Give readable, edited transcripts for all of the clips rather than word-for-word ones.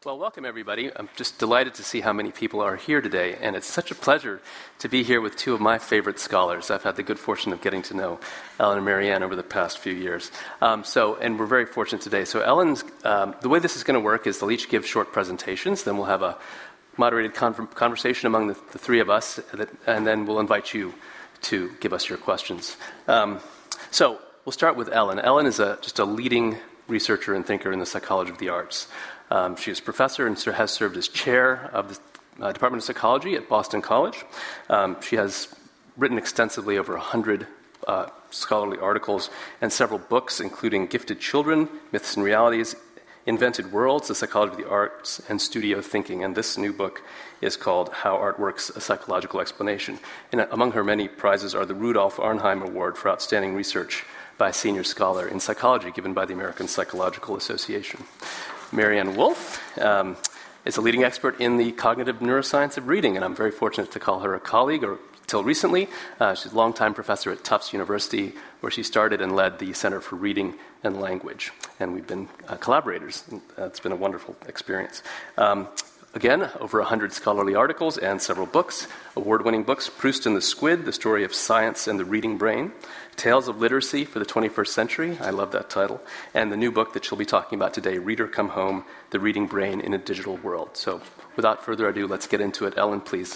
Well, welcome everybody. I'm just delighted to see how many people are here today, and it's such a pleasure to be here with two of my favorite scholars. I've had the good fortune of getting to know Ellen and Marianne over the past few years. And we're very fortunate today. So Ellen's, the way this is going to work is they'll each give short presentations, then we'll have a moderated conversation among the three of us, and then we'll invite you to give us your questions. So we'll start with Ellen. Ellen is just a leading researcher and thinker in the psychology of the arts. She is professor and has served as chair of the Department of Psychology at Boston College. She has written extensively over 100 scholarly articles and several books, including Gifted Children, Myths and Realities, Invented Worlds, The Psychology of the Arts, and Studio Thinking. And this new book is called How Art Works, A Psychological Explanation. And among her many prizes are the Rudolf Arnheim Award for Outstanding Research by a Senior Scholar in Psychology, given by the American Psychological Association. Marianne Wolf is a leading expert in the cognitive neuroscience of reading, and I'm very fortunate to call her a colleague, or till recently. She's a longtime professor at Tufts University, where she started and led the Center for Reading and Language, and we've been collaborators. It's been a wonderful experience. Again, over 100 scholarly articles and several books, award-winning books, Proust and the Squid, The Story of Science and the Reading Brain, Tales of Literacy for the 21st Century, I love that title, and the new book that she'll be talking about today, Reader Come Home, The Reading Brain in a Digital World. So without further ado, let's get into it. Ellen, please.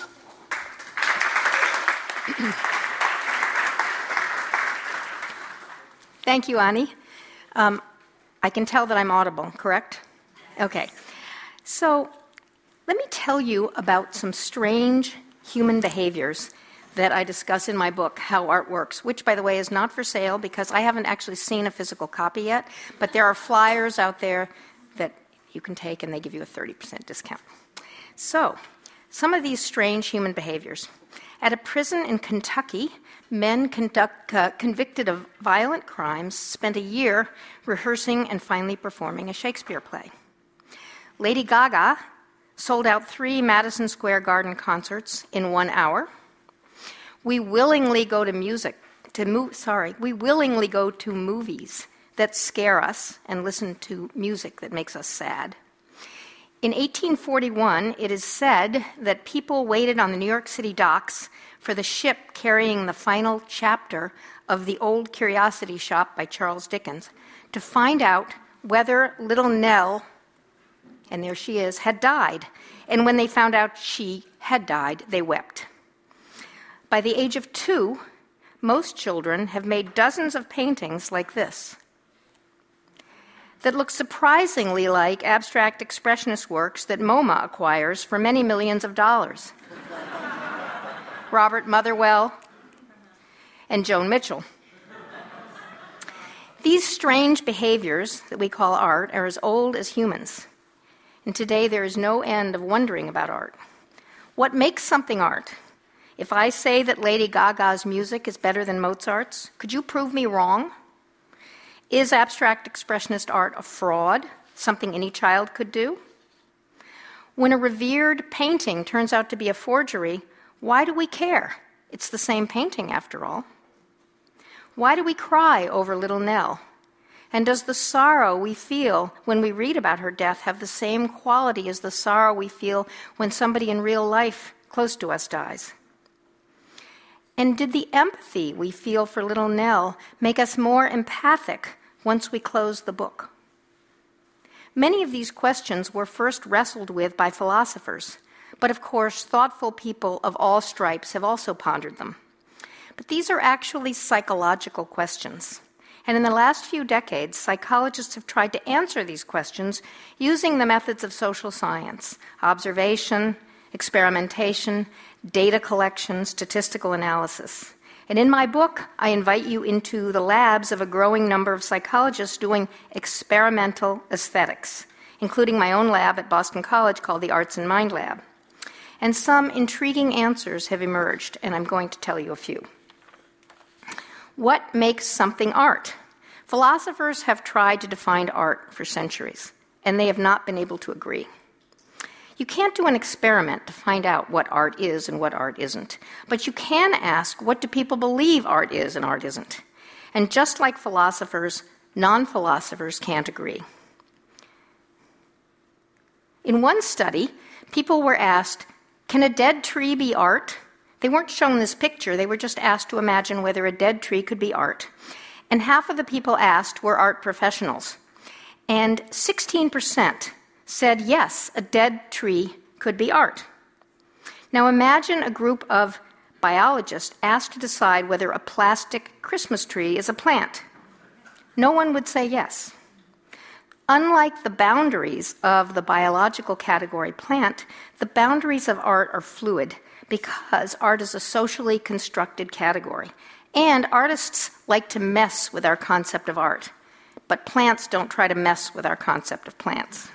Thank you, Ani. I can tell that I'm audible, correct? Okay. So let me tell you about some strange human behaviors that I discuss in my book, How Art Works, which, by the way, is not for sale because I haven't actually seen a physical copy yet, but there are flyers out there that you can take and they give you a 30% discount. So, some of these strange human behaviors. At a prison in Kentucky, men convicted of violent crimes spent a year rehearsing and finally performing a Shakespeare play. Lady Gaga sold out 3 Madison Square Garden concerts in 1 hour. We willingly go to movies that scare us and listen to music that makes us sad. In 1841, it is said that people waited on the New York City docks for the ship carrying the final chapter of The Old Curiosity Shop by Charles Dickens to find out whether Little Nell, and there she is, had died. And when they found out she had died, they wept. By the age of 2, most children have made dozens of paintings like this that look surprisingly like abstract expressionist works that MoMA acquires for many millions of dollars. Robert Motherwell and Joan Mitchell. These strange behaviors that we call art are as old as humans. And today there is no end of wondering about art. What makes something art? If I say that Lady Gaga's music is better than Mozart's, could you prove me wrong? Is abstract expressionist art a fraud, something any child could do? When a revered painting turns out to be a forgery, why do we care? It's the same painting, after all. Why do we cry over Little Nell? And does the sorrow we feel when we read about her death have the same quality as the sorrow we feel when somebody in real life close to us dies? And did the empathy we feel for Little Nell make us more empathic once we close the book? Many of these questions were first wrestled with by philosophers, but of course, thoughtful people of all stripes have also pondered them. But these are actually psychological questions. And in the last few decades, psychologists have tried to answer these questions using the methods of social science: observation, experimentation, data collection, statistical analysis. And in my book, I invite you into the labs of a growing number of psychologists doing experimental aesthetics, including my own lab at Boston College called the Arts and Mind Lab. And some intriguing answers have emerged, and I'm going to tell you a few. What makes something art? Philosophers have tried to define art for centuries, and they have not been able to agree. You can't do an experiment to find out what art is and what art isn't, but you can ask, what do people believe art is and art isn't? And just like philosophers, non-philosophers can't agree. In one study, people were asked, can a dead tree be art? They weren't shown this picture. They were just asked to imagine whether a dead tree could be art. And half of the people asked were art professionals. And 16% said, yes, a dead tree could be art. Now imagine a group of biologists asked to decide whether a plastic Christmas tree is a plant. No one would say yes. Unlike the boundaries of the biological category plant, the boundaries of art are fluid because art is a socially constructed category. And artists like to mess with our concept of art, but plants don't try to mess with our concept of plants.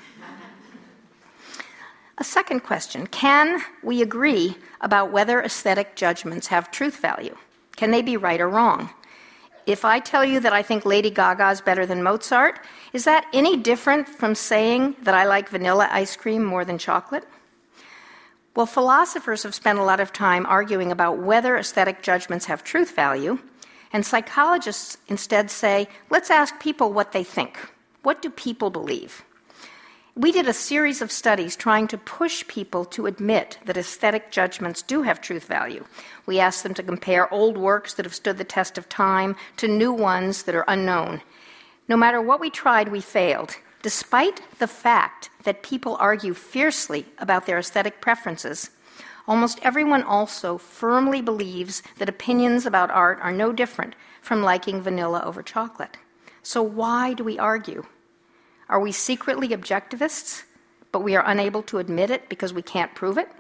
A second question, can we agree about whether aesthetic judgments have truth value? Can they be right or wrong? If I tell you that I think Lady Gaga is better than Mozart, is that any different from saying that I like vanilla ice cream more than chocolate? Well, philosophers have spent a lot of time arguing about whether aesthetic judgments have truth value, and psychologists instead say, let's ask people what they think. What do people believe? We did a series of studies trying to push people to admit that aesthetic judgments do have truth value. We asked them to compare old works that have stood the test of time to new ones that are unknown. No matter what we tried, we failed, despite the fact that people argue fiercely about their aesthetic preferences. Almost everyone also firmly believes that opinions about art are no different from liking vanilla over chocolate. So why do we argue? Are we secretly objectivists, but we are unable to admit it because we can't prove it?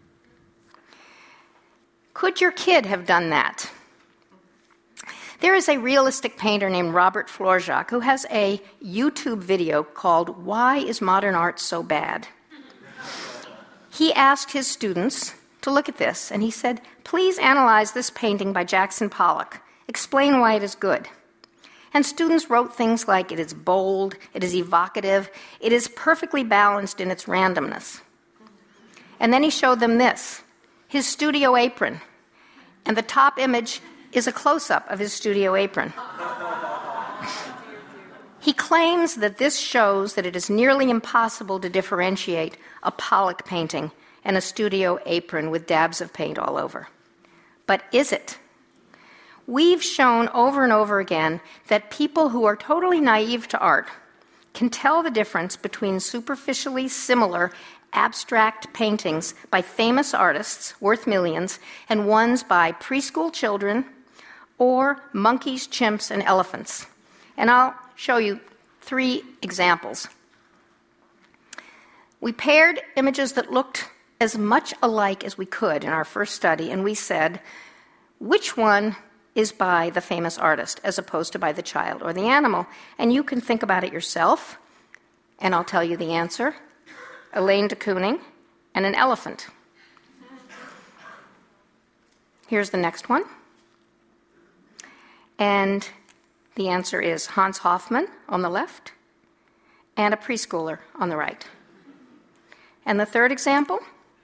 Could your kid have done that? There is a realistic painter named Robert Floorjak who has a YouTube video called Why is Modern Art So Bad? He asked his students to look at this, and he said, please analyze this painting by Jackson Pollock. Explain why it is good. And students wrote things like, it is bold, it is evocative, it is perfectly balanced in its randomness. And then he showed them this, his studio apron. And the top image is a close-up of his studio apron. He claims that this shows that it is nearly impossible to differentiate a Pollock painting and a studio apron with dabs of paint all over. But is it? We've shown over and over again that people who are totally naive to art can tell the difference between superficially similar abstract paintings by famous artists worth millions and ones by preschool children or monkeys, chimps, and elephants. And I'll show you 3 examples. We paired images that looked as much alike as we could in our first study, and we said, which one is by the famous artist as opposed to by the child or the animal? And you can think about it yourself, and I'll tell you the answer. Elaine de Kooning and an elephant. Here's the next one. And the answer is Hans Hofmann on the left and a preschooler on the right. And the third example,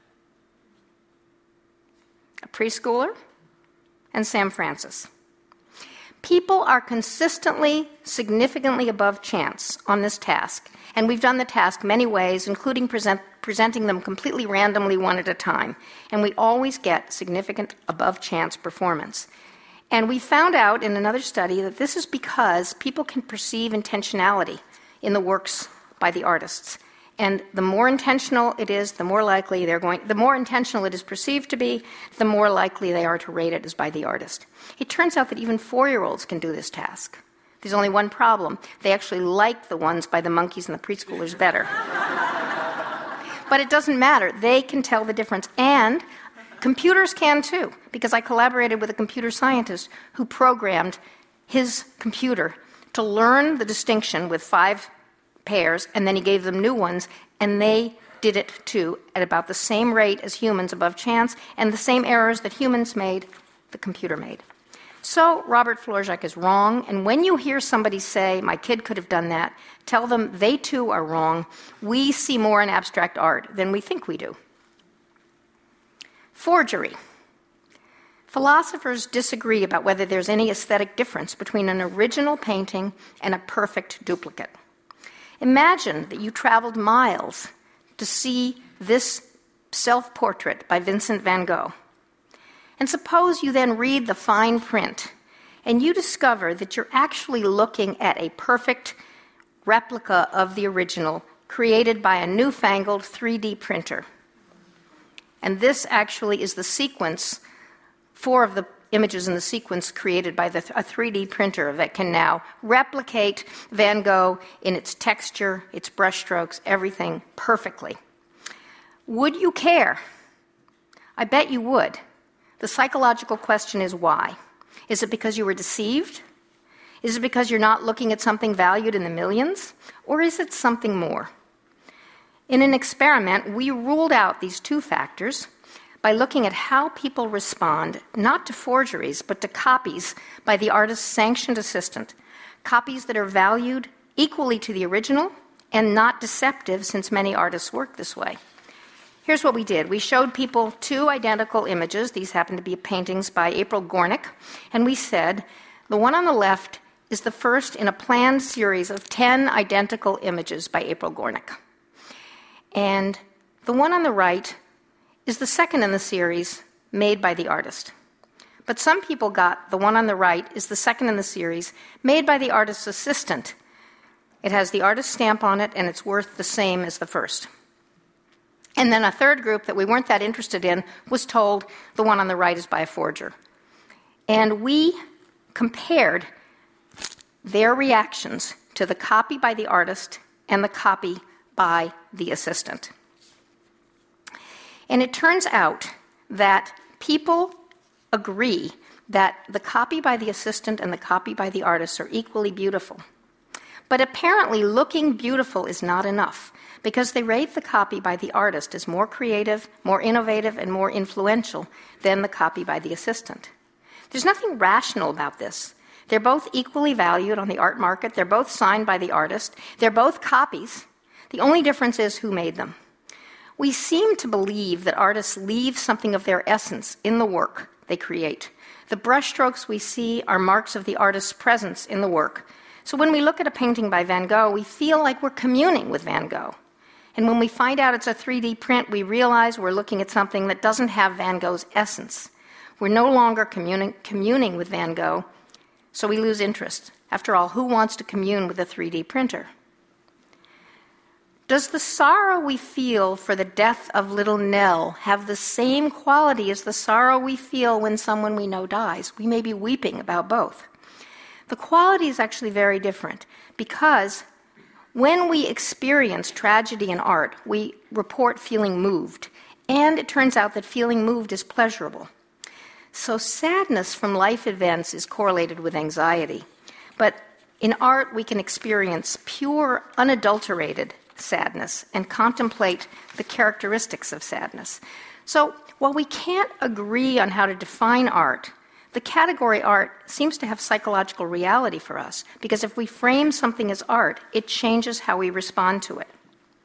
a preschooler and Sam Francis. People are consistently, significantly above chance on this task, and we've done the task many ways, including presenting them completely randomly one at a time, and we always get significant above chance performance. And we found out in another study that this is because people can perceive intentionality in the works by the artists. And the more intentional it is, the more likely the more intentional it is perceived to be, the more likely they are to rate it as by the artist. It turns out that even 4-year-olds can do this task. There's only one problem. They actually like the ones by the monkeys and the preschoolers better. But it doesn't matter. They can tell the difference. And computers can too, because I collaborated with a computer scientist who programmed his computer to learn the distinction with 5 pairs, and then he gave them new ones, and they did it too at about the same rate as humans above chance, and the same errors that humans made, the computer made. So Robert Floorjak is wrong, and when you hear somebody say, my kid could have done that, tell them they too are wrong. We see more in abstract art than we think we do. Forgery. Philosophers disagree about whether there's any aesthetic difference between an original painting and a perfect duplicate. Imagine that you traveled miles to see this self-portrait by Vincent van Gogh. And suppose you then read the fine print and you discover that you're actually looking at a perfect replica of the original created by a newfangled 3D printer. And this actually is the sequence, 4 of the images in the sequence created by a 3D printer that can now replicate Van Gogh in its texture, its brushstrokes, everything perfectly. Would you care? I bet you would. The psychological question is why? Is it because you were deceived? Is it because you're not looking at something valued in the millions? Or is it something more? In an experiment, we ruled out these 2 factors by looking at how people respond not to forgeries, but to copies by the artist's sanctioned assistant, copies that are valued equally to the original and not deceptive, since many artists work this way. Here's what we did. We showed people 2 identical images. These happen to be paintings by April Gornick. And we said, the one on the left is the first in a planned series of 10 identical images by April Gornick. And the one on the right is the second in the series made by the artist. But some people got the one on the right is the second in the series made by the artist's assistant. It has the artist's stamp on it, and it's worth the same as the first. And then a third group that we weren't that interested in was told the one on the right is by a forger. And we compared their reactions to the copy by the artist and the copy by the assistant. And it turns out that people agree that the copy by the assistant and the copy by the artist are equally beautiful. But apparently looking beautiful is not enough, because they rate the copy by the artist as more creative, more innovative, and more influential than the copy by the assistant. There's nothing rational about this. They're both equally valued on the art market. They're both signed by the artist. They're both copies. The only difference is who made them. We seem to believe that artists leave something of their essence in the work they create. The brushstrokes we see are marks of the artist's presence in the work. So when we look at a painting by Van Gogh, we feel like we're communing with Van Gogh. And when we find out it's a 3D print, we realize we're looking at something that doesn't have Van Gogh's essence. We're no longer communing with Van Gogh, so we lose interest. After all, who wants to commune with a 3D printer? Does the sorrow we feel for the death of little Nell have the same quality as the sorrow we feel when someone we know dies? We may be weeping about both. The quality is actually very different, because when we experience tragedy in art, we report feeling moved, and it turns out that feeling moved is pleasurable. So sadness from life events is correlated with anxiety, but in art we can experience pure, unadulterated sadness and contemplate the characteristics of sadness. So while we can't agree on how to define art, the category art seems to have psychological reality for us, because if we frame something as art, it changes how we respond to it.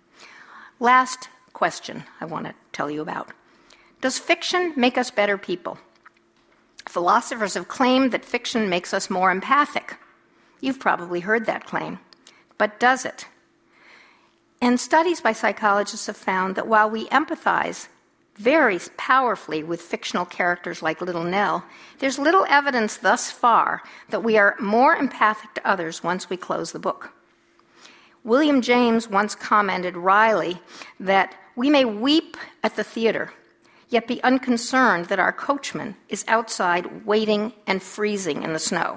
Last question I want to tell you about. Does fiction make us better people? Philosophers have claimed that fiction makes us more empathic. You've probably heard that claim. But does it? And studies by psychologists have found that while we empathize very powerfully with fictional characters like Little Nell, there's little evidence thus far that we are more empathic to others once we close the book. William James once commented wryly that we may weep at the theater, yet be unconcerned that our coachman is outside waiting and freezing in the snow.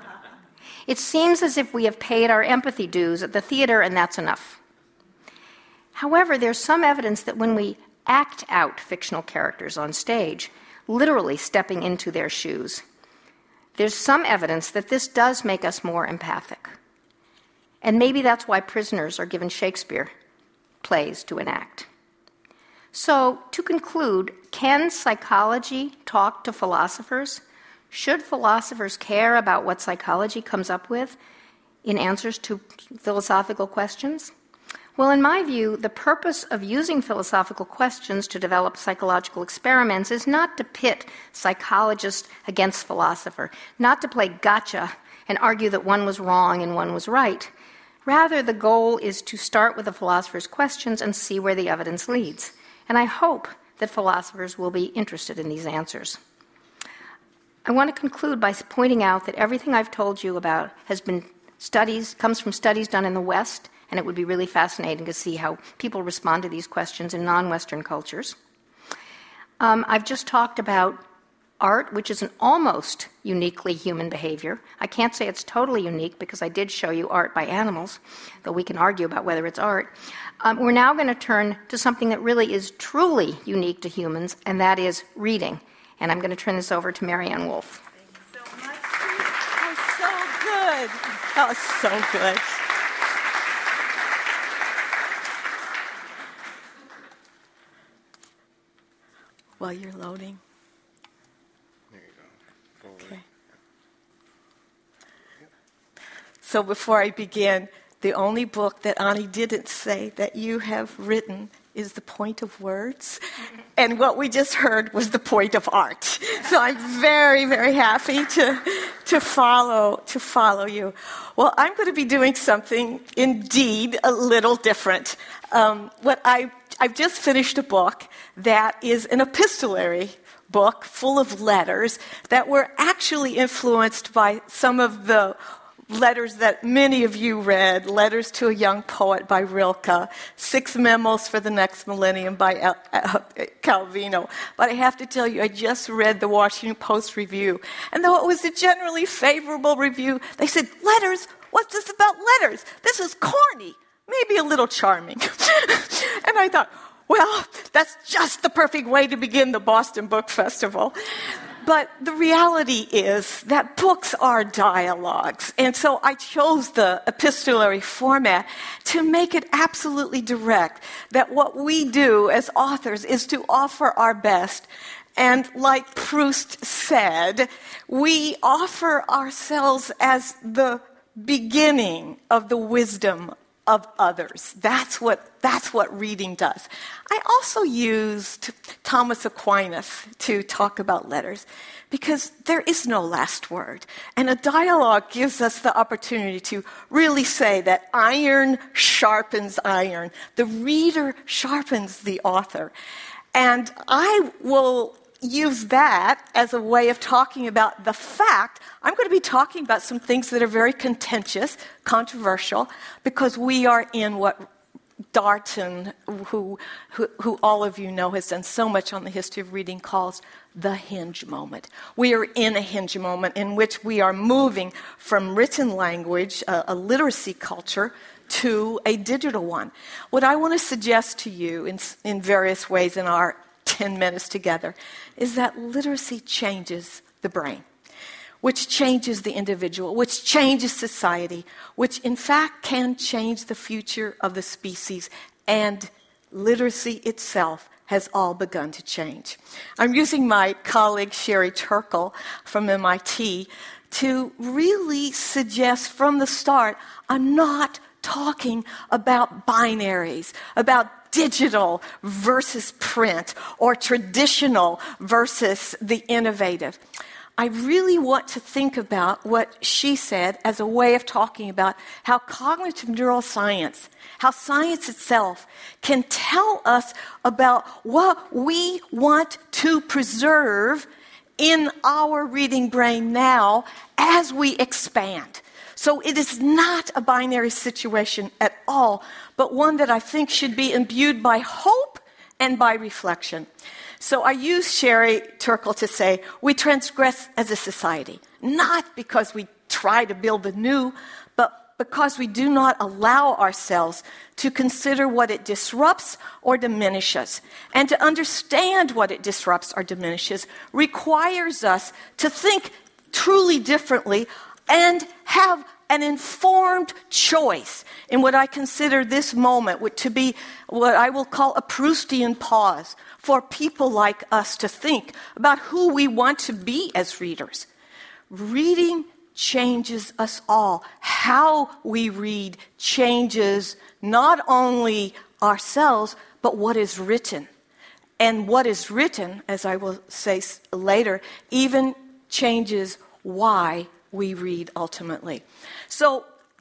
It seems as if we have paid our empathy dues at the theater, and that's enough. However, there's some evidence that when we act out fictional characters on stage, literally stepping into their shoes, there's some evidence that this does make us more empathic. And maybe that's why prisoners are given Shakespeare plays to enact. So, to conclude, can psychology talk to philosophers? Should philosophers care about what psychology comes up with in answers to philosophical questions? Well, in my view, the purpose of using philosophical questions to develop psychological experiments is not to pit psychologist against philosopher, not to play gotcha and argue that one was wrong and one was right. Rather, the goal is to start with the philosopher's questions and see where the evidence leads. And I hope that philosophers will be interested in these answers. I want to conclude by pointing out that everything I've told you about comes from studies done in the West, and it would be really fascinating to see how people respond to these questions in non-Western cultures. I've just talked about art, which is an almost uniquely human behavior. I can't say it's totally unique because I did show you art by animals, though we can argue about whether it's art. We're now going to turn to something that really is truly unique to humans, and that is reading. And I'm going to turn this over to Marianne Wolf. Thank you so much. That was so good. That was so good. While you're loading. There you go. Forward. Okay. So before I begin, the only book that Ani didn't say that you have written is The Point of Words. And what we just heard was the point of art. So I'm very, very happy to follow you. Well, I'm going to be doing something indeed a little different. I've just finished a book that is an epistolary book full of letters that were actually influenced by some of the letters that many of you read, Letters to a Young Poet by Rilke, 6 Memos for the Next Millennium by Calvino. But I have to tell you, I just read the Washington Post review, and though it was a generally favorable review, they said, letters? What's this about letters? This is corny, maybe a little charming. And I thought, well, that's just the perfect way to begin the Boston Book Festival. But the reality is that books are dialogues. And so I chose the epistolary format to make it absolutely direct, that what we do as authors is to offer our best. And like Proust said, we offer ourselves as the beginning of the wisdom of others. That's what reading does. I also used Thomas Aquinas to talk about letters because there is no last word. And a dialogue gives us the opportunity to really say that iron sharpens iron. The reader sharpens the author. And I will use that as a way of talking about the fact I'm going to be talking about some things that are very contentious, controversial, because we are in what Darton, who all of you know has done so much on the history of reading, calls the hinge moment. We are in a hinge moment in which we are moving from written language, a literacy culture, to a digital one. What I want to suggest to you in various ways in our 10 minutes together is that literacy changes the brain, which changes the individual, which changes society, which in fact can change the future of the species, and literacy itself has all begun to change. I'm using my colleague Sherry Turkle from MIT to really suggest from the start, I'm not talking about binaries, about digital versus print, or traditional versus the innovative. I really want to think about what she said as a way of talking about how cognitive neuroscience, how science itself can tell us about what we want to preserve in our reading brain now as we expand. So it is not a binary situation at all, but one that I think should be imbued by hope and by reflection. So I use Sherry Turkle to say we transgress as a society, not because we try to build the new, but because we do not allow ourselves to consider what it disrupts or diminishes. And to understand what it disrupts or diminishes requires us to think truly differently and have an informed choice in what I consider this moment to be what I will call a Proustian pause for people like us to think about who we want to be as readers. Reading changes us all. How we read changes not only ourselves, but what is written. And what is written, as I will say later, even changes why we read ultimately. So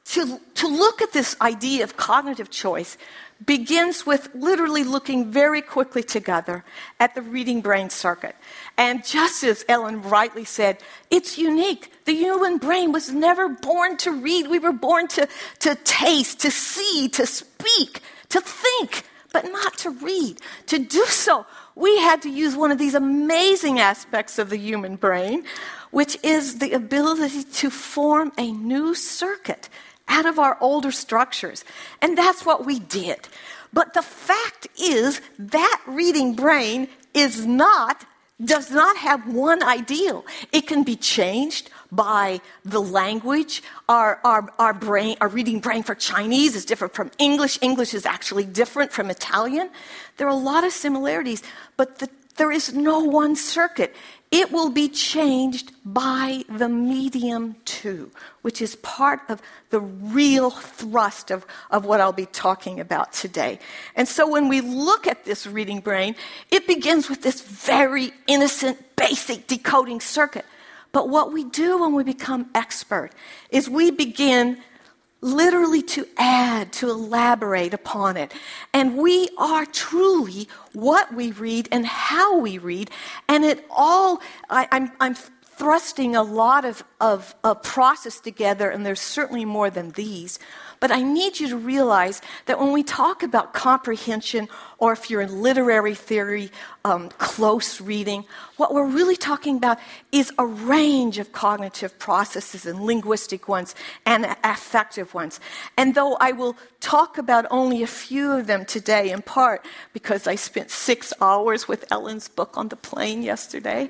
to look at this idea of cognitive choice begins with literally looking very quickly together at the reading brain circuit. And just as Ellen rightly said, it's unique. The human brain was never born to read. We were born to taste, to see, to speak, to think, but not to read. To do so, we had to use one of these amazing aspects of the human brain, which is the ability to form a new circuit out of our older structures. And that's what we did. But the fact is that reading brain does not have one ideal. It can be changed by the language. Our reading brain for Chinese is different from English. English is actually different from Italian. There are a lot of similarities, but there is no one circuit. It will be changed by the medium too, which is part of the real thrust of what I'll be talking about today. And so when we look at this reading brain, it begins with this very innocent, basic decoding circuit. But what we do when we become expert is we begin literally to add, to elaborate upon it. And we are truly what we read and how we read. And it all, I'm thrusting a lot of process together, and there's certainly more than these. But I need you to realize that when we talk about comprehension, or if you're in literary theory, close reading, what we're really talking about is a range of cognitive processes, and linguistic ones and affective ones. And though I will talk about only a few of them today, in part because I spent 6 hours with Ellen's book on the plane yesterday,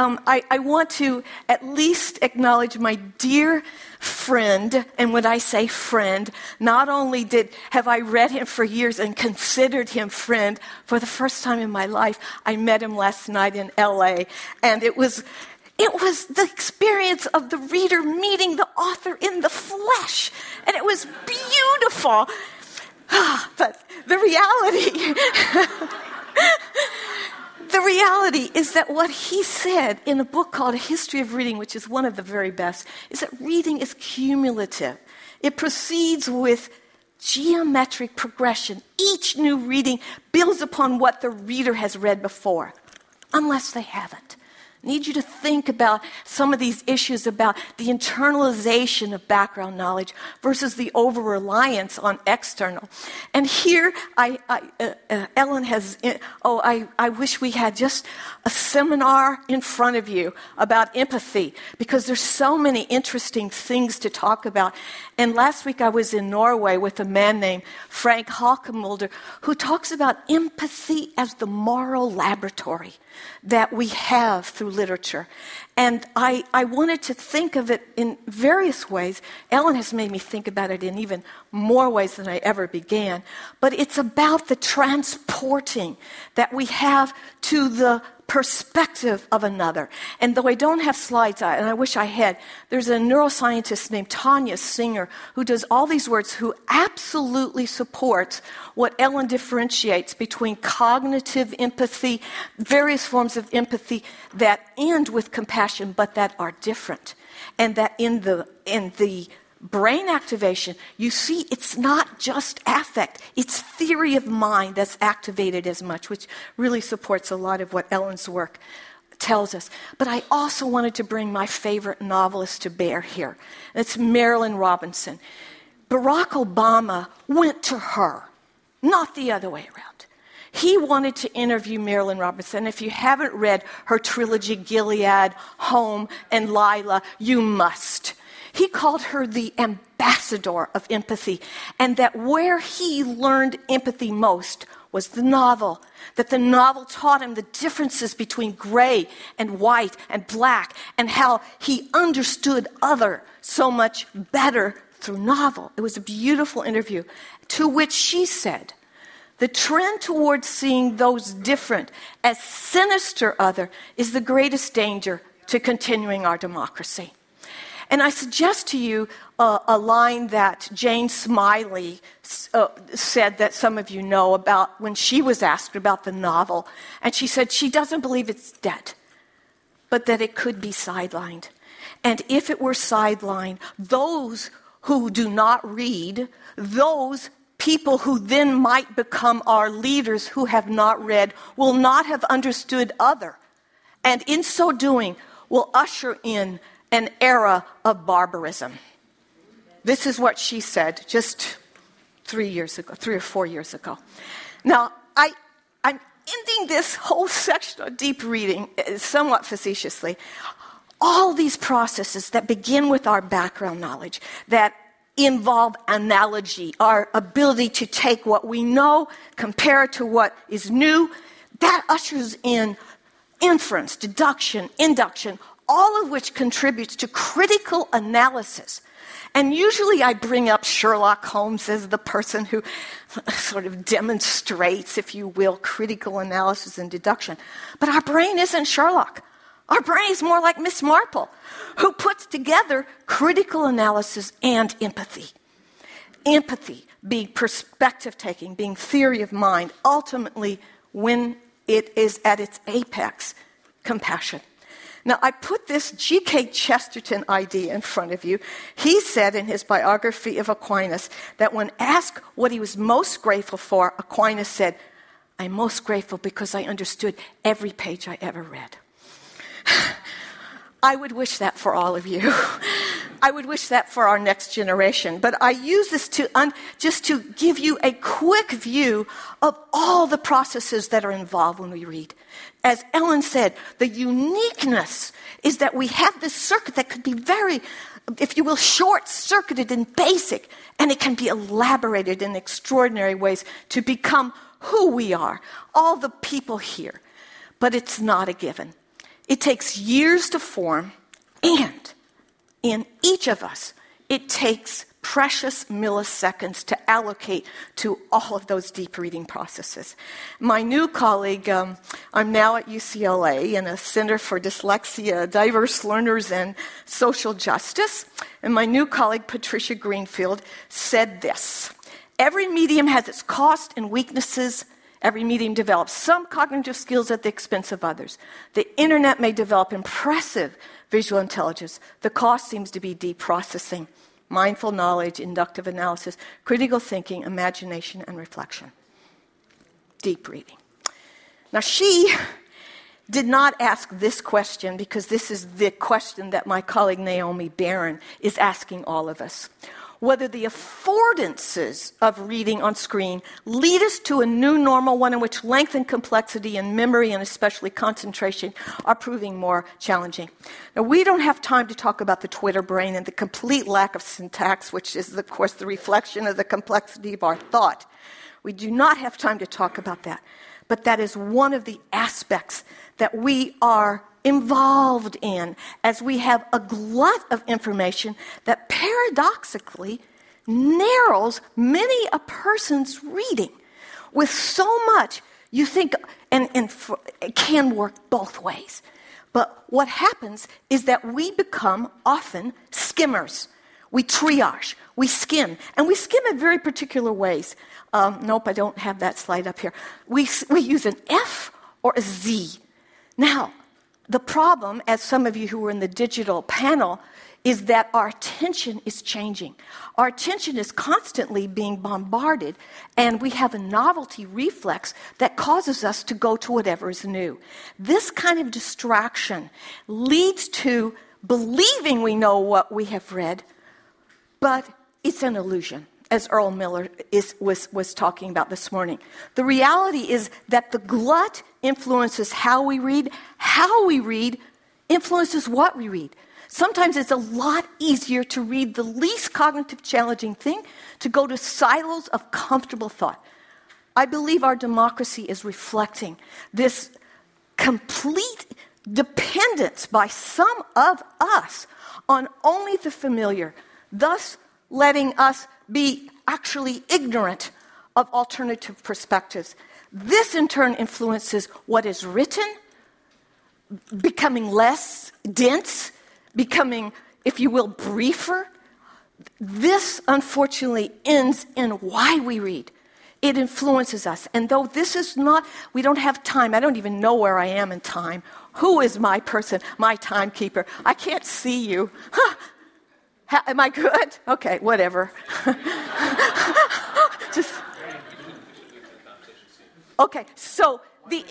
I want to at least acknowledge my dear friend. And when I say friend, not only have I read him for years and considered him friend, for the first time in my life, I met him last night in LA, and it was the experience of the reader meeting the author in the flesh, and it was beautiful. But the reality is that what he said in a book called A History of Reading, which is one of the very best, is that reading is cumulative. It proceeds with geometric progression. Each new reading builds upon what the reader has read before, unless they haven't. I need you to think about some of these issues about the internalization of background knowledge versus the over-reliance on external. And here, Ellen has, I wish we had just a seminar in front of you about empathy, because there's so many interesting things to talk about. And last week I was in Norway with a man named Frank Halkemulder, who talks about empathy as the moral laboratory that we have through literature. And I wanted to think of it in various ways. Ellen has made me think about it in even more ways than I ever began. But it's about the transporting that we have to the perspective of another. And though I don't have slides, and I wish I had, there's a neuroscientist named Tanya Singer who does all these words, who absolutely supports what Ellen differentiates between cognitive empathy, various forms of empathy that end with compassion but that are different. And that in the brain activation, you see it's not just affect, it's theory of mind that's activated as much, which really supports a lot of what Ellen's work tells us. But I also wanted to bring my favorite novelist to bear here. It's Marilynne Robinson. Barack Obama went to her, not the other way around. He wanted to interview Marilynne Robinson. If you haven't read her trilogy, Gilead, Home, and Lila, you must. He called her the ambassador of empathy, and that where he learned empathy most was the novel, that the novel taught him the differences between gray and white and black, and how he understood other so much better through novel. It was a beautiful interview, to which she said, the trend towards seeing those different as sinister other is the greatest danger to continuing our democracy. And I suggest to you a line that Jane Smiley said that some of you know about when she was asked about the novel. And she said she doesn't believe it's dead, but that it could be sidelined. And if it were sidelined, those who do not read, those people who then might become our leaders who have not read will not have understood other, and in so doing will usher in an era of barbarism. This is what she said just 3 or 4 years ago. Now, I'm ending this whole section of deep reading somewhat facetiously. All these processes that begin with our background knowledge, that involve analogy, our ability to take what we know, compare it to what is new, that ushers in inference, deduction, induction, all of which contributes to critical analysis. And usually I bring up Sherlock Holmes as the person who sort of demonstrates, if you will, critical analysis and deduction. But our brain isn't Sherlock. Our brain is more like Miss Marple, who puts together critical analysis and empathy. Empathy being perspective-taking, being theory of mind, ultimately, when it is at its apex, compassion. Now, I put this G.K. Chesterton idea in front of you. He said in his biography of Aquinas that when asked what he was most grateful for, Aquinas said, "I'm most grateful because I understood every page I ever read." I would wish that for all of you. I would wish that for our next generation. But I use this just to give you a quick view of all the processes that are involved when we read. As Ellen said, the uniqueness is that we have this circuit that could be very, if you will, short-circuited and basic, and it can be elaborated in extraordinary ways to become who we are, all the people here. But it's not a given. It takes years to form, and in each of us, it takes precious milliseconds to allocate to all of those deep reading processes. My new colleague, I'm now at UCLA in a Center for Dyslexia, Diverse Learners, and Social Justice, and my new colleague, Patricia Greenfield, said this: "Every medium has its costs and weaknesses. Every medium develops some cognitive skills at the expense of others. The internet may develop impressive visual intelligence. The cost seems to be deep processing, mindful knowledge, inductive analysis, critical thinking, imagination, and reflection." Deep reading. Now, she did not ask this question because this is the question that my colleague Naomi Barron is asking all of us. Whether the affordances of reading on screen lead us to a new normal, one in which length and complexity and memory and especially concentration are proving more challenging. Now, we don't have time to talk about the Twitter brain and the complete lack of syntax, which is, of course, the reflection of the complexity of our thought. We do not have time to talk about that. But that is one of the aspects that we are involved in as we have a glut of information that paradoxically narrows many a person's reading. With so much, you think, and it can work both ways. But what happens is that we become often skimmers. We triage, we skim, and we skim in very particular ways. Nope, I don't have that slide up here. We use an F or a Z. Now, the problem, as some of you who were in the digital panel, is that our attention is changing. Our attention is constantly being bombarded, and we have a novelty reflex that causes us to go to whatever is new. This kind of distraction leads to believing we know what we have read, but it's an illusion, as Earl Miller was talking about this morning. The reality is that the glut influences how we read influences what we read. Sometimes it's a lot easier to read the least cognitive challenging thing, to go to silos of comfortable thought. I believe our democracy is reflecting this complete dependence by some of us on only the familiar, thus letting us be actually ignorant of alternative perspectives. This, in turn, influences what is written, becoming less dense, becoming, if you will, briefer. This, unfortunately, ends in why we read. It influences us. And though this is not, we don't have time. I don't even know where I am in time. Who is my person, my timekeeper? I can't see you. Am I good? Okay, whatever. Just okay. So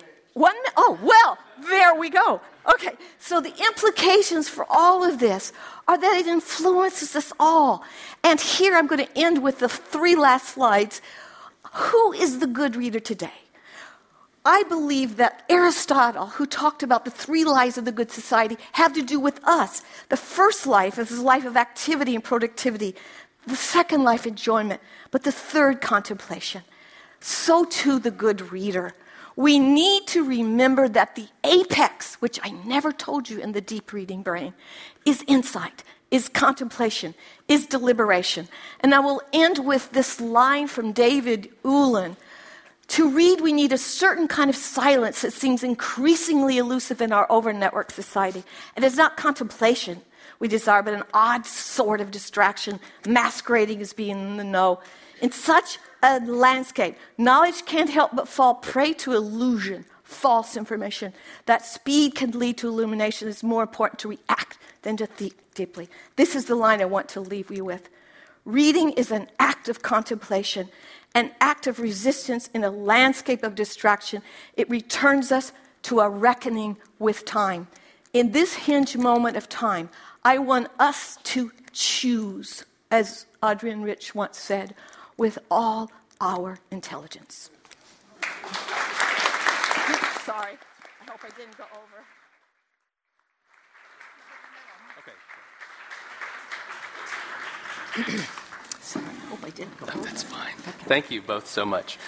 there we go. Okay, so the implications for all of this are that it influences us all. And here I'm going to end with the 3 last slides. Who is the good reader today? I believe that Aristotle, who talked about the 3 lives of the good society, have to do with us. The first life is a life of activity and productivity. The second life, enjoyment. But the third, contemplation. So too the good reader. We need to remember that the apex, which I never told you in the deep reading brain, is insight, is contemplation, is deliberation. And I will end with this line from David Ulin. To read, we need a certain kind of silence that seems increasingly elusive in our over-networked society. And it's not contemplation we desire, but an odd sort of distraction masquerading as being in the know. In such a landscape, knowledge can't help but fall prey to illusion, false information. That speed can lead to illumination. It's more important to react than to think deeply. This is the line I want to leave you with. Reading is an act of contemplation, an act of resistance in a landscape of distraction. It returns us to a reckoning with time. In this hinge moment of time, I want us to choose, as Adrienne Rich once said, with all our intelligence. Sorry, I hope I didn't go over. Okay. Sorry, I hope I didn't go over. That's fine. Okay. Thank you both so much.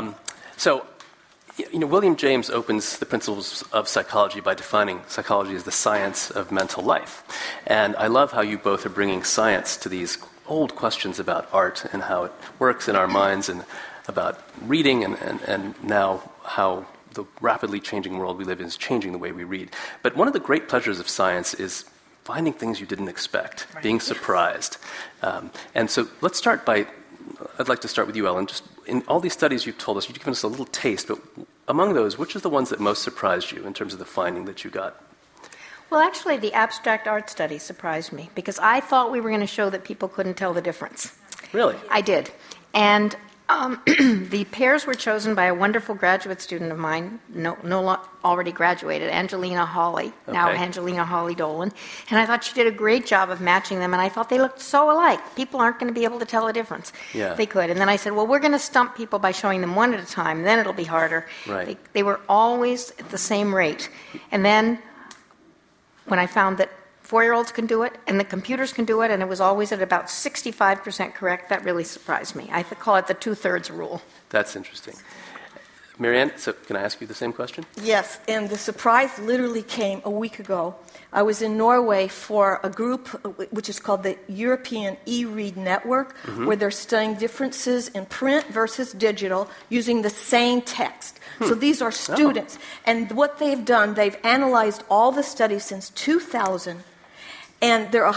William James opens the principles of psychology by defining psychology as the science of mental life. And I love how you both are bringing science to these old questions about art and how it works in our minds and about reading and now how the rapidly changing world we live in is changing the way we read. But one of the great pleasures of science is finding things you didn't expect, being surprised. And so let's start I'd like to start with you, Ellen. Just in all these studies you've told us, you've given us a little taste, but among those, which is the ones that most surprised you in terms of the finding that you got? Well, actually, the abstract art study surprised me because I thought we were going to show that people couldn't tell the difference. Really? I did. And the pairs were chosen by a wonderful graduate student of mine, already graduated, Angelina Hawley, now Angelina Hawley Dolan. And I thought she did a great job of matching them, and I thought they looked so alike. People aren't going to be able to tell a difference. Yeah. They could. And then I said, well, we're going to stump people by showing them one at a time, then it'll be harder. Right. They were always at the same rate. And then when I found that 4-year-olds can do it, and the computers can do it, and it was always at about 65% correct. That really surprised me. I call it the 2/3 rule. That's interesting. Marianne, so can I ask you the same question? Yes, and the surprise literally came a week ago. I was in Norway for a group which is called the European e-Read Network, where they're studying differences in print versus digital using the same text. So these are students. And what they've done, they've analyzed all the studies since 2000, and there are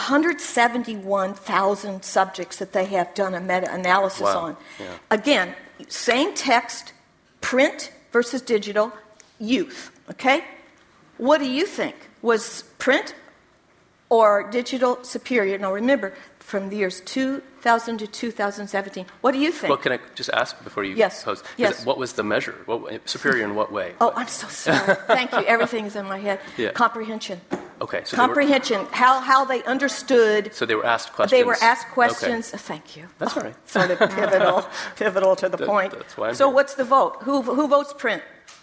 171,000 subjects that they have done a meta-analysis on. Yeah. Again, same text, print versus digital, youth, okay? What do you think? Was print or digital superior? Now remember, from the years 2000 to 2017, what do you think? Well, can I just ask before you pose? Yes. What was the measure? Superior in what way? Oh, I'm so sorry. Thank you. Everything's in my head. Yeah. Comprehension. Okay. So Comprehension, how they understood. So they were asked questions. They were asked questions. Okay. Thank you. That's all right. Sort of pivotal to the point. That's why I'm so here. what's the vote? Who votes print?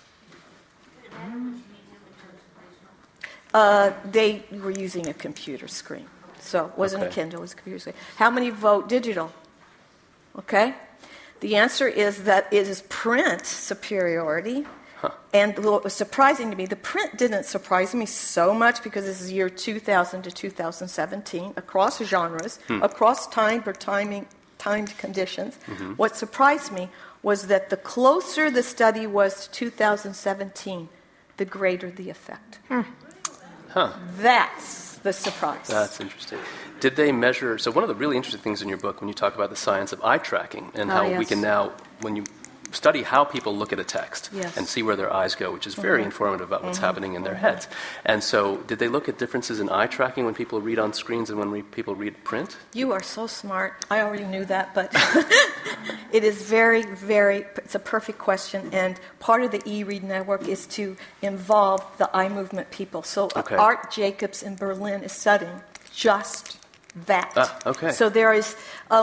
They were using a computer screen. So it wasn't a Kindle, it was a computer screen. How many vote digital? Okay? The answer is that it is print superiority. And what was surprising to me, the print didn't surprise me so much because this is year 2000 to 2017, across genres, across time or timed conditions. What surprised me was that the closer the study was to 2017, the greater the effect. That's the surprise. That's interesting. Did they measure? So one of the really interesting things in your book, when you talk about the science of eye tracking and how we can now, when you study how people look at a text Yes. and see where their eyes go, which is very informative about what's happening in their heads. And so did they look at differences in eye tracking when people read on screens and when people read print? You are so smart. I already knew that, but it is very, it's a perfect question. And part of the e-Read network is to involve the eye movement people. So Okay. Art Jacobs in Berlin is studying just that. Okay. So there is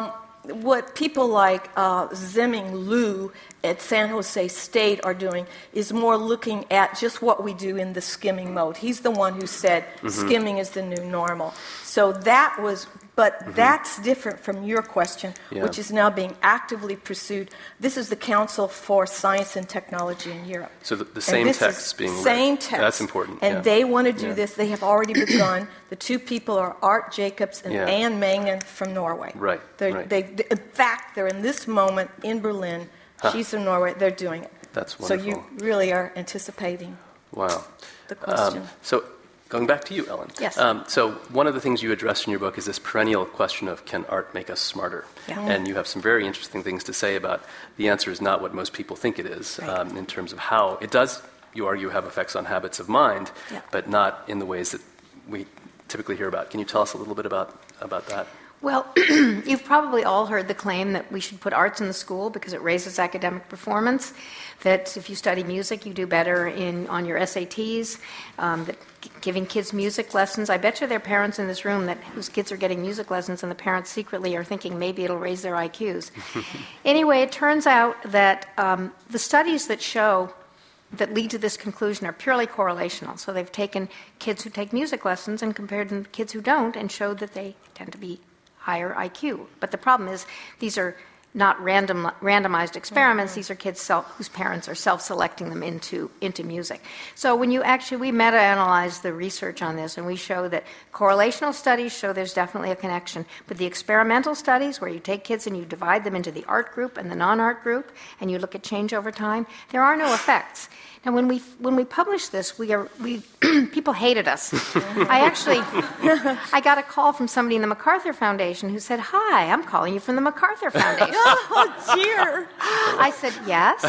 what people like Ziming Liu at San Jose State are doing is more looking at just what we do in the skimming mode. He's the one who said skimming is the new normal. So that was, but that's different from your question, Yeah. which is now being actively pursued. This is the Council for Science and Technology in Europe. So the And same this text is being read. same text. That's important. And yeah. they want to do Yeah. this. They have already begun. The two people are Art Jacobs and Yeah. Anne Mangan from Norway. Right, right. In fact, they're in this moment in Berlin. She's from Norway. They're doing it. That's So wonderful. you really are anticipating Wow. the question. So going back to you, Ellen. Yes. So one of the things you address in your book is this perennial question of, can art make us smarter? Yeah. And you have some very interesting things to say about the answer is not what most people think it is, Right. in terms of how it does, you argue, have effects on habits of mind, Yeah. but not in the ways that we typically hear about. Can you tell us a little bit about that? Well, you've probably all heard the claim that we should put arts in the school because it raises academic performance, that if you study music, you do better on your SATs, that giving kids music lessons. I bet you there are parents in this room whose kids are getting music lessons and the parents secretly are thinking maybe it'll raise their IQs. Anyway, it turns out that the studies that lead to this conclusion are purely correlational. So they've taken kids who take music lessons and compared them to kids who don't and showed that they tend to be higher IQ. But the problem is these are not randomized experiments. These are kids whose parents are self-selecting them into music. So we meta-analyzed the research on this, and we show that correlational studies show there's definitely a connection. But the experimental studies, where you take kids and you divide them into the art group and the non-art group, and you look at change over time, there are no effects. Now, when we published this, people hated us. I got a call from somebody in the MacArthur Foundation who said, "Hi, I'm calling you from the MacArthur Foundation." Oh, dear. I said, "Yes."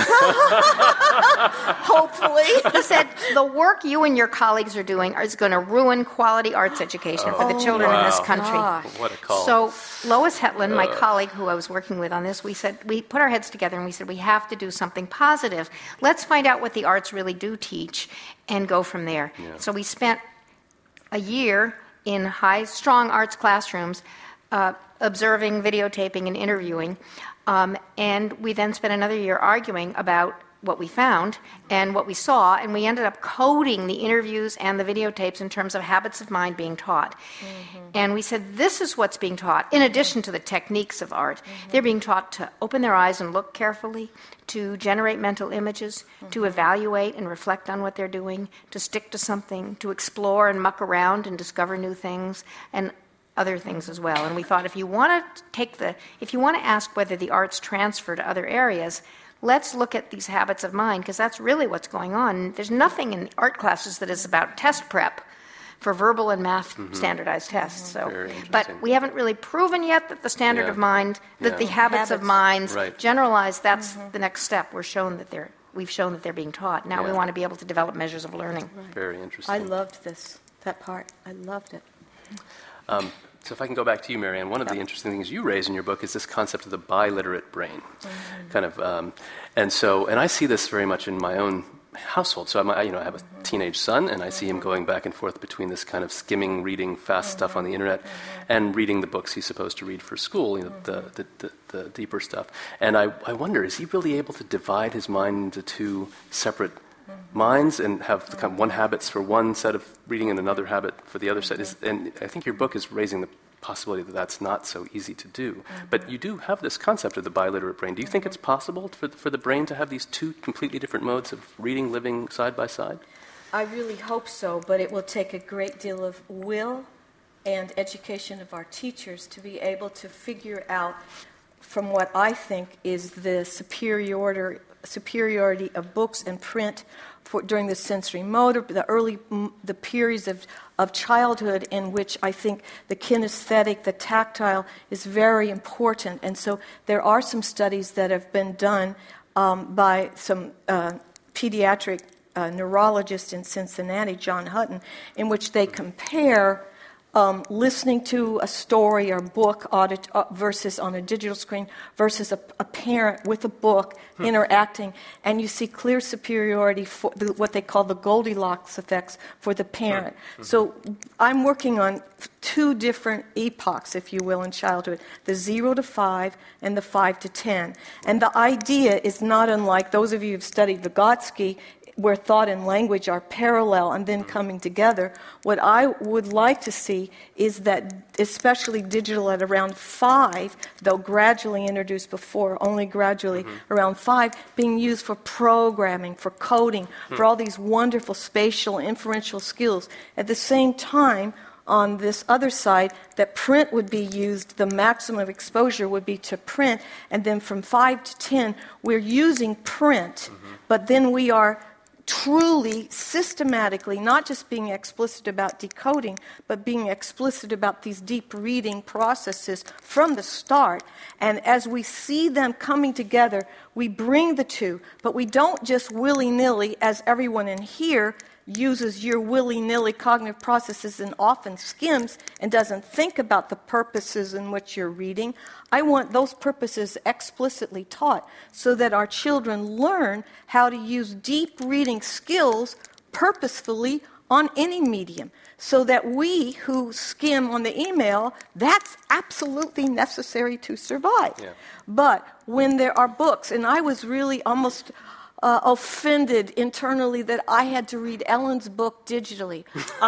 Hopefully. He said, "The work you and your colleagues are doing is going to ruin quality arts education for the children in this country." What a call. So Lois Hetland, my colleague who I was working with on this, we put our heads together and we said, we have to do something positive. Let's find out what the arts really do teach and go from there. Yeah. So we spent a year in high-strung arts classrooms observing, videotaping, and interviewing. And we then spent another year arguing about what we found and what we saw, and we ended up coding the interviews and the videotapes in terms of habits of mind being taught. And we said, this is what's being taught, in addition to the techniques of art. They're being taught to open their eyes and look carefully, to generate mental images, to evaluate and reflect on what they're doing, to stick to something, to explore and muck around and discover new things, and other things as well. And we thought, if you want to ask whether the arts transfer to other areas, let's look at these habits of mind, because that's really what's going on. There's nothing in art classes that is about test prep for verbal and math standardized tests. Very but interesting. we haven't really proven yet that the standard Yeah. of mind, that Yeah. the habits of minds Right. generalized, that's the next step. We've shown that they're being taught. Now we Yeah. want to be able to develop measures of learning. Very interesting. I loved that part. I loved it. So if I can go back to you, Marianne, one of the interesting things you raise in your book is this concept of the biliterate brain, kind of, and I see this very much in my own household. So I have a teenage son, and I see him going back and forth between this kind of skimming, reading fast stuff on the internet, and reading the books he's supposed to read for school, the deeper stuff. And I wonder, is he really able to divide his mind into two separate minds and have kind of one habits for one set of reading and another habit for the other set? And I think your book is raising the possibility that that's not so easy to do. But you do have this concept of the biliterate brain. Do you think it's possible for the brain to have these two completely different modes of reading, living side by side? I really hope so, but it will take a great deal of will and education of our teachers to be able to figure out, from what I think is the superiority of books and print during the sensory motor, the periods of childhood in which I think the kinesthetic, the tactile, is very important. And so there are some studies that have been done by some pediatric neurologist in Cincinnati, John Hutton, in which they compare listening to a story or book versus on a digital screen versus a parent with a book interacting, and you see clear superiority for what they call the Goldilocks effects for the parent. So I'm working on two different epochs, if you will, in childhood, the 0 to 5 and the 5 to 10. And the idea is not unlike those of you who've studied Vygotsky, where thought and language are parallel and then coming together. What I would like to see is that, especially digital at around 5, though gradually introduced before, only gradually around 5, being used for programming, for coding, for all these wonderful spatial, inferential skills. At the same time, on this other side, that print would be used, the maximum exposure would be to print, and then from 5 to 10, we're using print, but then we are truly, systematically, not just being explicit about decoding, but being explicit about these deep reading processes from the start. And as we see them coming together, we bring the two, but we don't just willy-nilly, as everyone in here uses your willy-nilly cognitive processes and often skims and doesn't think about the purposes in which you're reading. I want those purposes explicitly taught so that our children learn how to use deep reading skills purposefully on any medium, so that we who skim on the email, that's absolutely necessary to survive. Yeah. But when there are books, and I was really almost offended internally that I had to read Ellen's book digitally.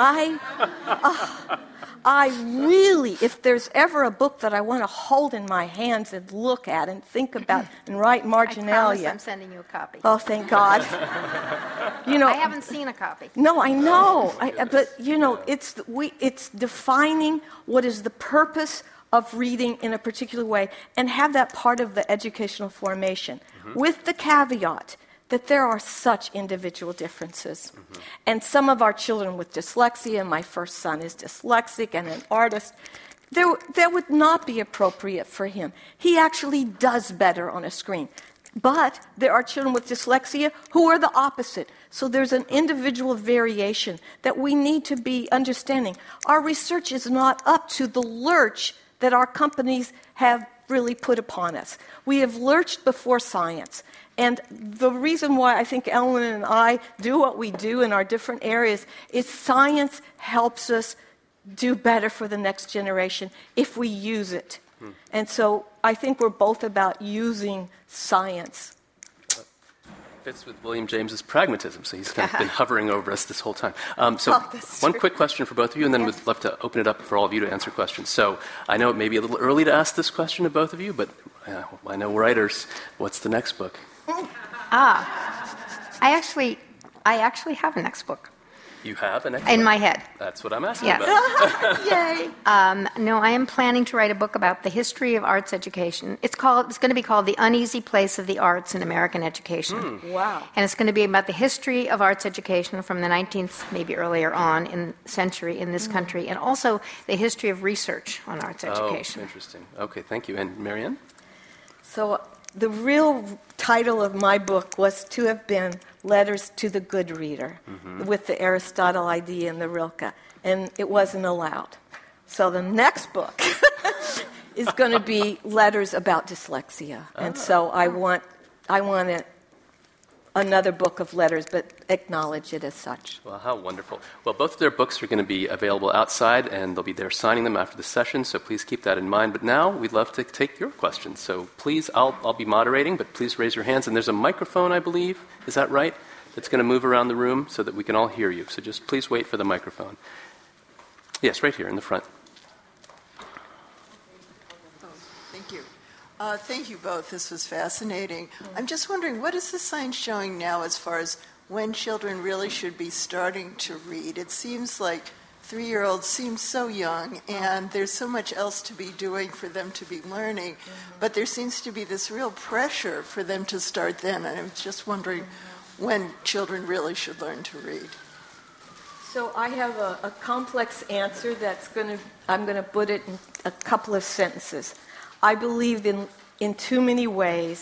I really, if there's ever a book that I want to hold in my hands and look at and think about and write marginalia. I promise I'm sending you a copy. Oh, thank God. I haven't seen a copy. No, I know. But it's defining what is the purpose of reading in a particular way and have that part of the educational formation, with the caveat that there are such individual differences. And some of our children with dyslexia, my first son is dyslexic and an artist, that would not be appropriate for him. He actually does better on a screen. But there are children with dyslexia who are the opposite. So there's an individual variation that we need to be understanding. Our research is not up to the lurch that our companies have really put upon us. We have lurched before science. And the reason why I think Ellen and I do what we do in our different areas is science helps us do better for the next generation if we use it. And so I think we're both about using science. Fits with William James's pragmatism, so he's kind of been hovering over us this whole time. One quick question for both of you, and then we'd love to open it up for all of you to answer questions. So I know it may be a little early to ask this question to both of you, but I know writers. What's the next book? I actually have a next book. You have an in my head. That's what I'm asking about. Yay! No, I am planning to write a book about the history of arts education. It's going to be called The Uneasy Place of the Arts in American Education. Wow! And it's going to be about the history of arts education from the 19th, maybe earlier on in century in this country, and also the history of research on arts education. Oh, interesting. Okay, thank you. And Marianne? So the real title of my book was to have been Letters to the Good Reader, with the Aristotle idea and the Rilke, and it wasn't allowed. So the next book is going to be Letters about Dyslexia, and so I want another book of letters, but acknowledge it as such. Well, how wonderful. Well, both of their books are going to be available outside, and they'll be there signing them after the session, so please keep that in mind. But now we'd love to take your questions. So please, I'll be moderating, but please raise your hands. And there's a microphone, I believe. Is that right? That's going to move around the room so that we can all hear you. So just please wait for the microphone. Yes, right here in the front. Thank you. Thank you both. This was fascinating. I'm just wondering, what is the science showing now as far as when children really should be starting to read? It seems like 3-year-olds seem so young, and there's so much else to be doing for them to be learning, but there seems to be this real pressure for them to start then, and I'm just wondering when children really should learn to read. So I have a complex answer I'm going to put it in a couple of sentences. I believe in too many ways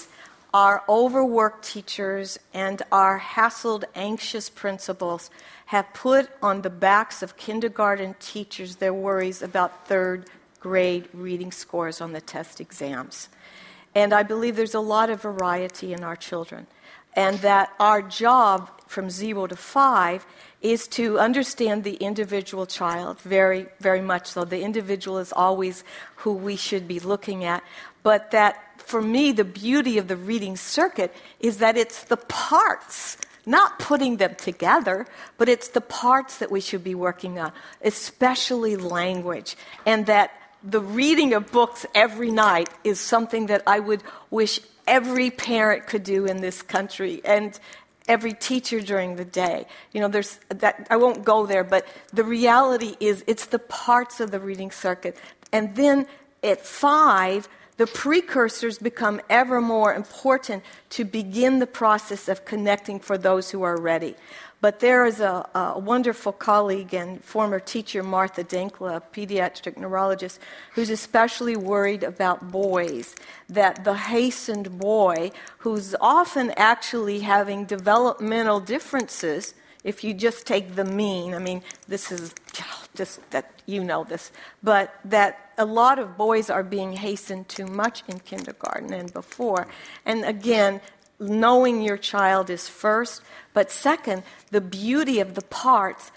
our overworked teachers and our hassled, anxious principals have put on the backs of kindergarten teachers their worries about third grade reading scores on the test exams. And I believe there's a lot of variety in our children, and that our job from 0 to 5 is to understand the individual child, very, very much so. The individual is always who we should be looking at. But that, for me, the beauty of the reading circuit is that it's the parts, not putting them together, but it's the parts that we should be working on, especially language. And that the reading of books every night is something that I would wish every parent could do in this country, and every teacher during the day. There's that, I won't go there, but the reality is it's the parts of the reading circuit. And then at 5, the precursors become ever more important to begin the process of connecting for those who are ready. But there is a wonderful colleague and former teacher, Martha Dinkla, a pediatric neurologist, who's especially worried about boys, that the hastened boy, who's often actually having developmental differences, if you just take the mean, I mean, this is just that you know this, but that a lot of boys are being hastened too much in kindergarten and before. And again, knowing your child is first, but second, the beauty of the parts,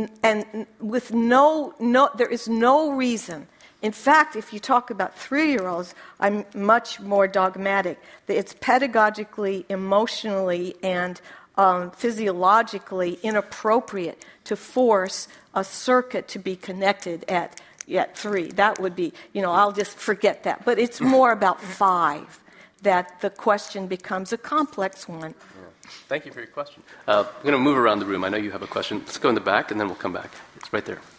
and with there is no reason. In fact, if you talk about 3-year-olds, I'm much more dogmatic. That it's pedagogically, emotionally, and physiologically inappropriate to force a circuit to be connected at 3. That would be, I'll just forget that. But it's more about 5 that the question becomes a complex one. Yeah. Thank you for your question. I'm going to move around the room. I know you have a question. Let's go in the back, and then we'll come back. It's right there.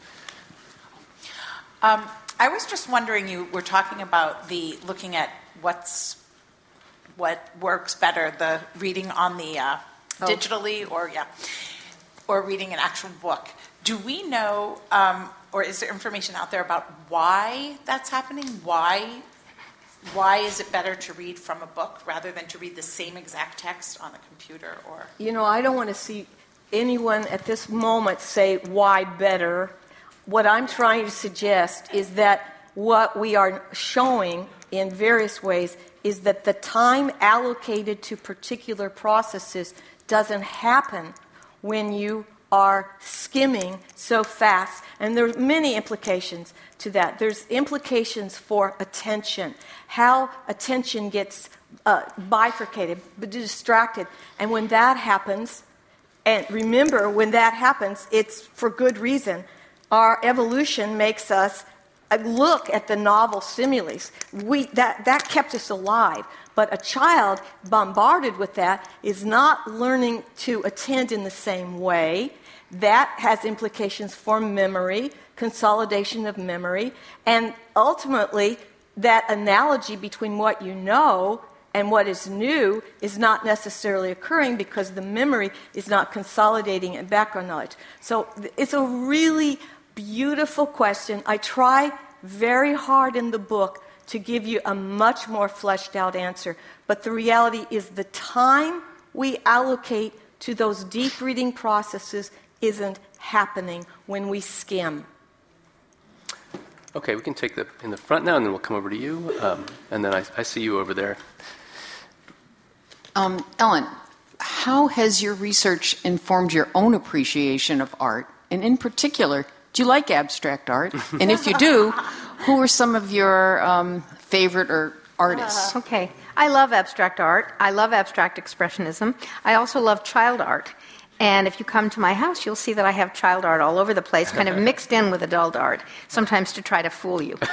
I was just wondering, you were talking about looking at what works better, the reading on the digitally or reading an actual book. Do we know, or is there information out there about why that's happening? Why is it better to read from a book rather than to read the same exact text on a computer? Or I don't want to see anyone at this moment say why better. What I'm trying to suggest is that what we are showing in various ways is that the time allocated to particular processes doesn't happen when you are skimming so fast. And there are many implications to that. There's implications for attention, how attention gets bifurcated, distracted. And when that happens, and remember, when that happens, it's for good reason. Our evolution makes us look at the novel stimulus. That kept us alive. But a child bombarded with that is not learning to attend in the same way. That has implications for memory, consolidation of memory, and ultimately that analogy between what you know and what is new is not necessarily occurring because the memory is not consolidating in background knowledge. So it's a really beautiful question. I try very hard in the book to give you a much more fleshed out answer. But the reality is the time we allocate to those deep reading processes isn't happening when we skim. Okay, we can take in the front now, and then we'll come over to you. And then I see you over there. Ellen, how has your research informed your own appreciation of art? And in particular, do you like abstract art? And if you do, who are some of your favorite artists? Okay. I love abstract art. I love abstract expressionism. I also love child art. And if you come to my house, you'll see that I have child art all over the place, kind of mixed in with adult art, sometimes to try to fool you.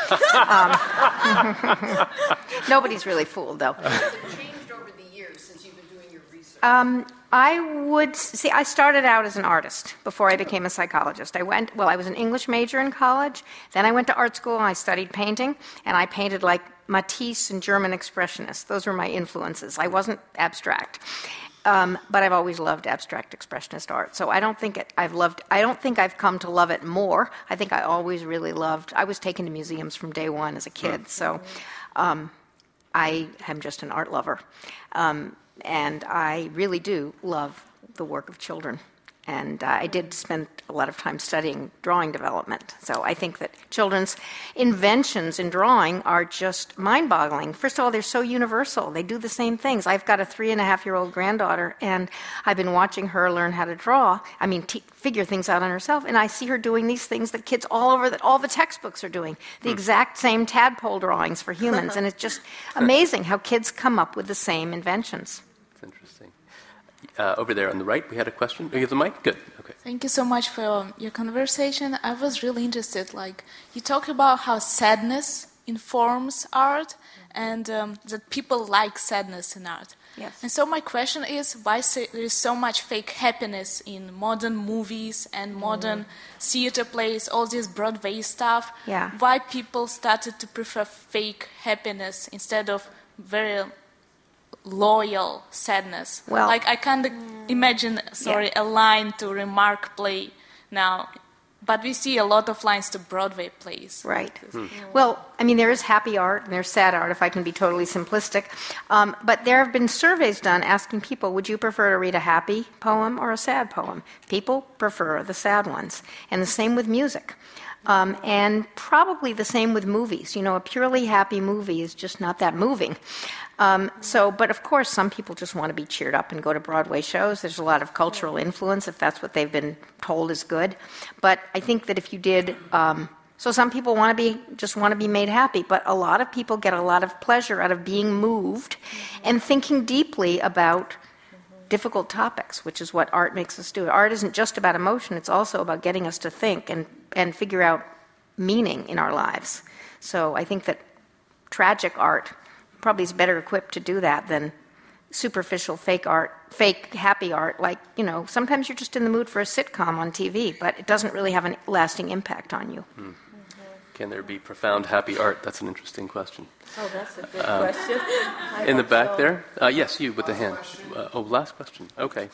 Nobody's really fooled, though. Changed over the years since you've been doing your research? I started out as an artist before I became a psychologist. I was an English major in college. Then I went to art school and I studied painting, and I painted like Matisse and German expressionists. Those were my influences. I wasn't abstract. But I've always loved abstract expressionist art. So I don't think I've come to love it more. I think I always really loved. I was taken to museums from day one as a kid. So I I am just an art lover. And I really do love the work of children. And I did spend a lot of time studying drawing development. So I think that children's inventions in drawing are just mind-boggling. First of all, they're so universal. They do the same things. I've got a 3.5-year-old granddaughter, and I've been watching her learn how to draw. Figure things out on herself. And I see her doing these things that kids all over, that all the textbooks are doing. The exact same tadpole drawings for humans. And it's just amazing how kids come up with the same inventions. Interesting. Over there on the right, we had a question. You have the mic? Good. Okay. Thank you so much for your conversation. I was really interested. You talked about how sadness informs art, and that people like sadness in art. Yes. And so my question is, why there is so much fake happiness in modern movies and modern theater plays, all this Broadway stuff? Yeah. Why people started to prefer fake happiness instead of very loyal sadness? Well, I can't imagine, a line to Remark play now, but we see a lot of lines to Broadway plays. Right. Well, there is happy art and there's sad art, if I can be totally simplistic. But there have been surveys done asking people, would you prefer to read a happy poem or a sad poem? People prefer the sad ones. And the same with music. And probably the same with movies. A purely happy movie is just not that moving. But of course, some people just want to be cheered up and go to Broadway shows. There's a lot of cultural influence if that's what they've been told is good. But I think that if you did, so some people just want to be made happy, but a lot of people get a lot of pleasure out of being moved and thinking deeply about difficult topics, which is what art makes us do. Art isn't just about emotion, it's also about getting us to think and figure out meaning in our lives. So I think that tragic art probably is better equipped to do that than superficial fake happy art. Sometimes you're just in the mood for a sitcom on TV, but it doesn't really have a lasting impact on you. Can there be profound happy art? That's an interesting question. Oh, that's a good question. In the back there? Yes, you with the hand. Last question. Okay.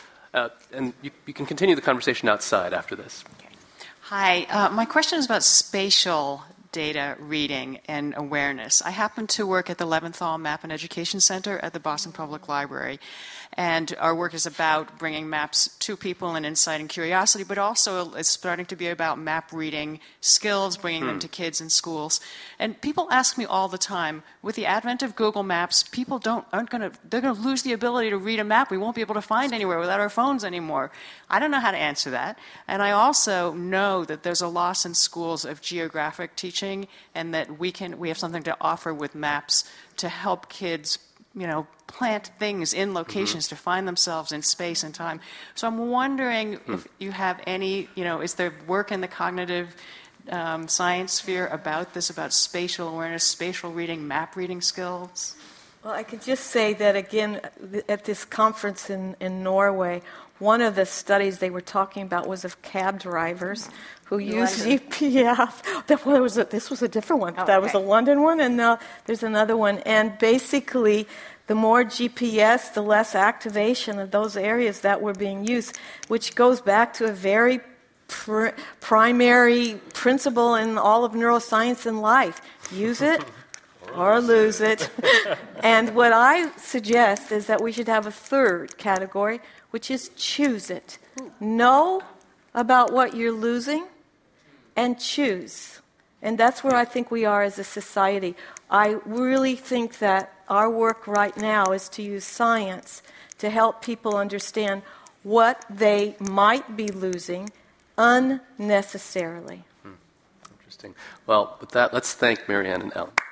And you can continue the conversation outside after this. Hi. My question is about spatial data reading and awareness. I happen to work at the Leventhal Map and Education Center at the Boston Public Library. And our work is about bringing maps to people and inciting curiosity, but also it's starting to be about map reading skills, bringing them to kids in schools. And people ask me all the time, with the advent of Google Maps, people they're going to lose the ability to read a map. We won't be able to find anywhere without our phones anymore. I don't know how to answer that. And I also know that there's a loss in schools of geographic teaching, and that we have something to offer with maps to help kids plant things in locations to find themselves in space and time. So I'm wondering if you have any, is there work in the cognitive science sphere about this, about spatial awareness, spatial reading, map reading skills? Well, I could just say that, again, at this conference in Norway, one of the studies they were talking about was of cab drivers who use GPS. This was a different one. That was a London one, and there's another one. And basically, the more GPS, the less activation of those areas that were being used, which goes back to a very primary principle in all of neuroscience and life. Use it or lose it. And what I suggest is that we should have a third category, which is choose it. Know about what you're losing and choose. And that's where I think we are as a society. I really think that our work right now is to use science to help people understand what they might be losing unnecessarily. Interesting. Well, with that, let's thank Marianne and Ellen.